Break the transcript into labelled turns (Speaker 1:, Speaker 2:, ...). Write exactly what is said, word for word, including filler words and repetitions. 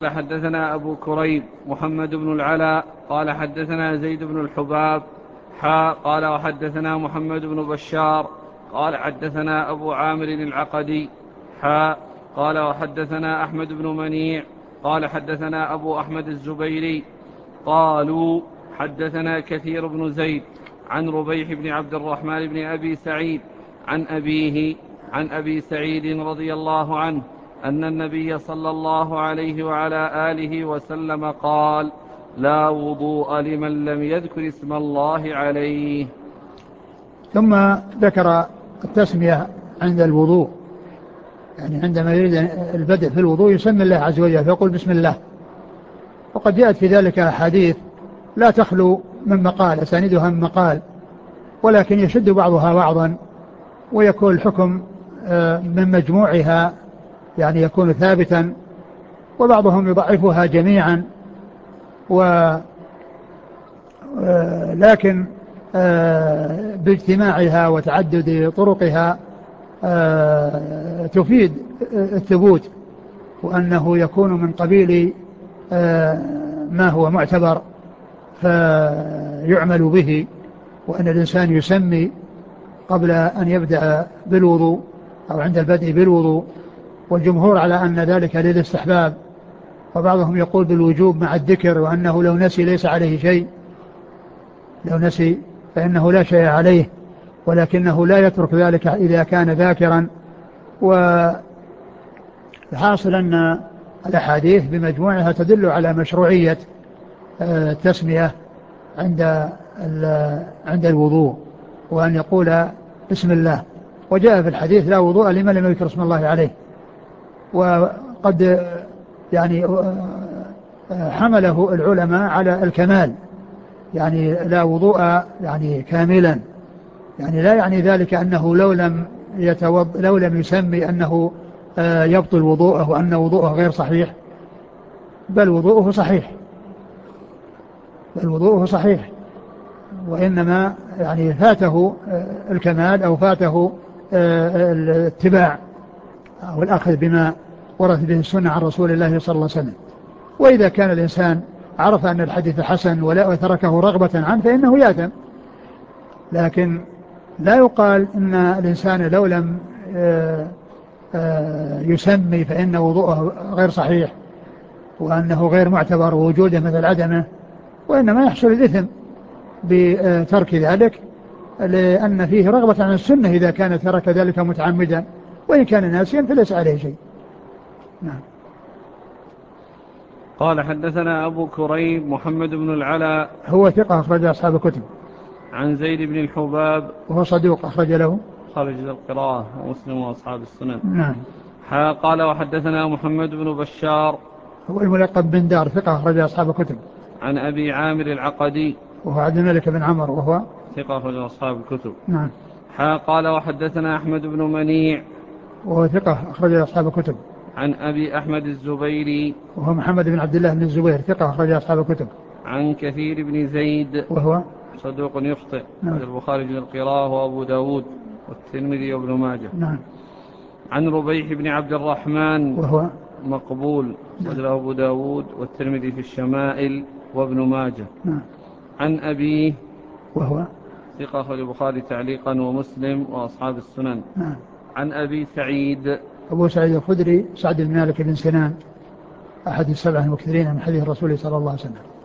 Speaker 1: قال حدثنا أبو كريب محمد بن العلاء قال حدثنا زيد بن الحباب حا قال وحدثنا محمد بن بشار قال حدثنا أبو عامر العقدي حا قال وحدثنا أحمد بن منيع قال حدثنا أبو أحمد الزبيري قالوا حدثنا كثير بن زيد عن ربيح بن عبد الرحمن بن أبي سعيد عن أبيه عن أبي سعيد رضي الله عنه أن النبي صلى الله عليه وعلى آله وسلم قال: لا وضوء لمن لم يذكر اسم الله عليه.
Speaker 2: ثم ذكر التسمية عند الوضوء، يعني عندما يريد البدء في الوضوء يسمي الله عز وجل فيقول بسم الله. وقد جاءت في ذلك أحاديث لا تخلو من مقال، أساندها من مقال، ولكن يشد بعضها بعضا ويكون الحكم من مجموعها يعني يكون ثابتا، وبعضهم يضعفها جميعا، ولكن باجتماعها وتعدد طرقها تفيد الثبوت، وأنه يكون من قبيل ما هو معتبر فيعمل به، وأن الإنسان يسمي قبل أن يبدأ بالوضوء أو عند البدء بالوضوء. والجمهور على أن ذلك للاستحباب، وبعضهم يقول بالوجوب مع الذكر، وأنه لو نسي ليس عليه شيء، لو نسي فإنه لا شيء عليه، ولكنه لا يترك ذلك إذا كان ذاكرا. والحاصل أن الأحاديث بمجموعها تدل على مشروعية التسمية عند عند الوضوء، وأن يقول بسم الله. وجاء في الحديث: لا وضوء لمن لم يذكر اسم الله عليه. وقد يعني حمله العلماء على الكمال، يعني لا وضوء يعني كاملا، يعني لا يعني ذلك أنه لو لم يتوض لو لم يسمي أنه يبطل وضوءه وأن وضوءه غير صحيح، بل وضوءه صحيح، بل وضوءه صحيح، وإنما يعني فاته الكمال أو فاته الاتباع أو الأخذ بما ورد به السنة عن رسول الله صلى الله عليه وسلم. وإذا كان الإنسان عرف أن الحديث حسن ولا تركه رغبة عنه فإنه يأثم، لكن لا يقال إن الإنسان لو لم يسمي فإن وضوءه غير صحيح وأنه غير معتبر ووجوده مثل عدمه، وإنما يحصل الإثم بترك ذلك، لأن فيه رغبة عن السنة إذا كان ترك ذلك متعمدا، وإن كان ناسيا فليس عليه شيء. نعم.
Speaker 1: قال حدثنا أبو كريب محمد بن العلاء
Speaker 2: هو ثقة أخرج أصحاب الكتب.
Speaker 1: عن زيد بن الحباب
Speaker 2: وهو صدوق أخرج له
Speaker 1: خارج القراءة ومسلم وأصحاب السنن.
Speaker 2: نعم.
Speaker 1: قال وحدثنا محمد بن بشار
Speaker 2: هو الملقب بن دار ثقة أخرج أصحاب الكتب.
Speaker 1: عن أبي عامر العقدي
Speaker 2: وهو عبد الملك بن عمر وهو
Speaker 1: ثقة أخرج أصحاب الكتب.
Speaker 2: نعم.
Speaker 1: قال وحدثنا أحمد بن منيع
Speaker 2: وهو ثقة أخرج أصحاب الكتب.
Speaker 1: عن أبي أحمد الزبيري
Speaker 2: وهو محمد بن عبد الله بن الزبير ثقة أخرج أصحاب الكتب.
Speaker 1: عن كثير بن زيد
Speaker 2: وهو
Speaker 1: صدوق يخطئ
Speaker 2: نعم.
Speaker 1: البخاري في القراءة وأبو داود والترمذي وابن ماجه.
Speaker 2: نعم.
Speaker 1: عن ربيح بن عبد الرحمن
Speaker 2: وهو
Speaker 1: مقبول
Speaker 2: نعم.
Speaker 1: أبو داود والترمذي في الشمائل وابن ماجه.
Speaker 2: نعم.
Speaker 1: عن أبيه
Speaker 2: وهو
Speaker 1: ثقة أخرج البخاري تعليقا ومسلم وأصحاب السنن.
Speaker 2: نعم.
Speaker 1: عن أبي سعيد
Speaker 2: أبو سعيد الخدري سعد بن مالك بن سنان أحد السبعة المكثرين من حديث الرسول صلى الله عليه وسلم.